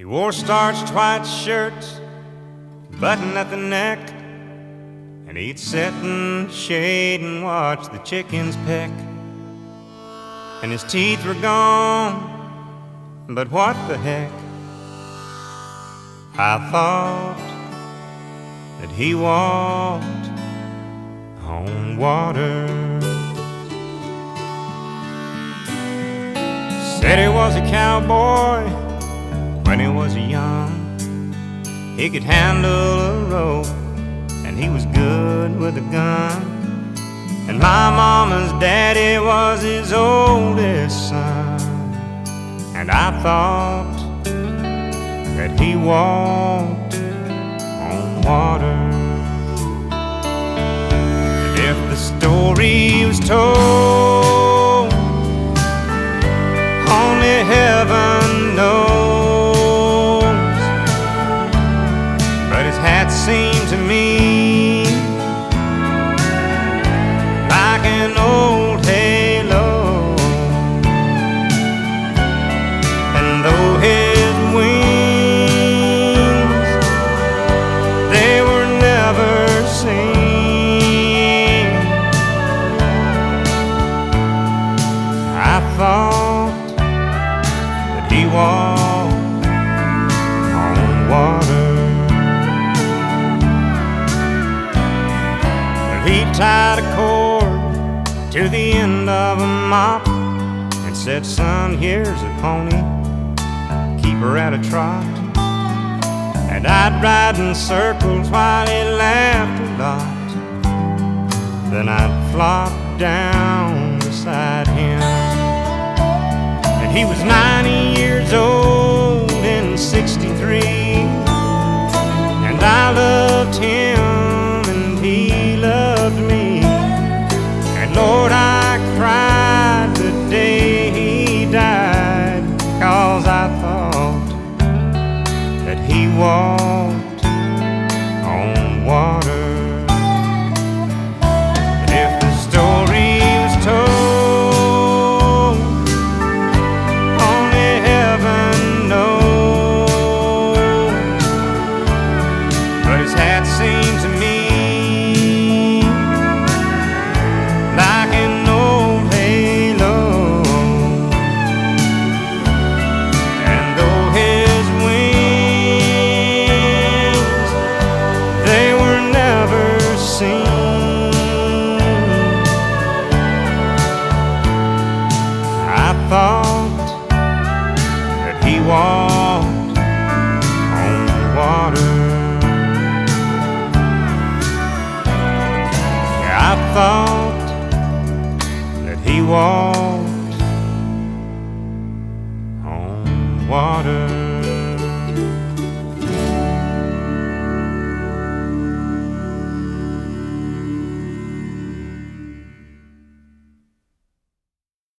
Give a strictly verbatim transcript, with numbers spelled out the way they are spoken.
He wore starched white shirts, button at the neck, and he'd sit in the shade and watch the chickens peck. And his teeth were gone, but what the heck? I thought that he walked on water. Said he was a cowboy when he was young. He could handle a rope and he was good with a gun. And my mama's daddy was his oldest son. And I thought that he walked on water. And if the story was told, only heaven knows. But his hat seemed to me like an old halo, and though his wings, they were never seen, I thought that he walked on water. He tied a cord to the end of a mop and said, "Son, here's a pony, keep her at a trot." And I'd ride in circles while he laughed a lot. Then I'd flop down beside him. And he was ninety years old in sixty-three, and I loved him and he loved me. And Lord, I cried the day he died, 'cause I thought that he walked on water. And if the story was told, only heaven knows. But his hat seemed to me like an old halo, and though his wings, they were never seen, I thought that he walked on water. Yeah, I thought that he walked on water.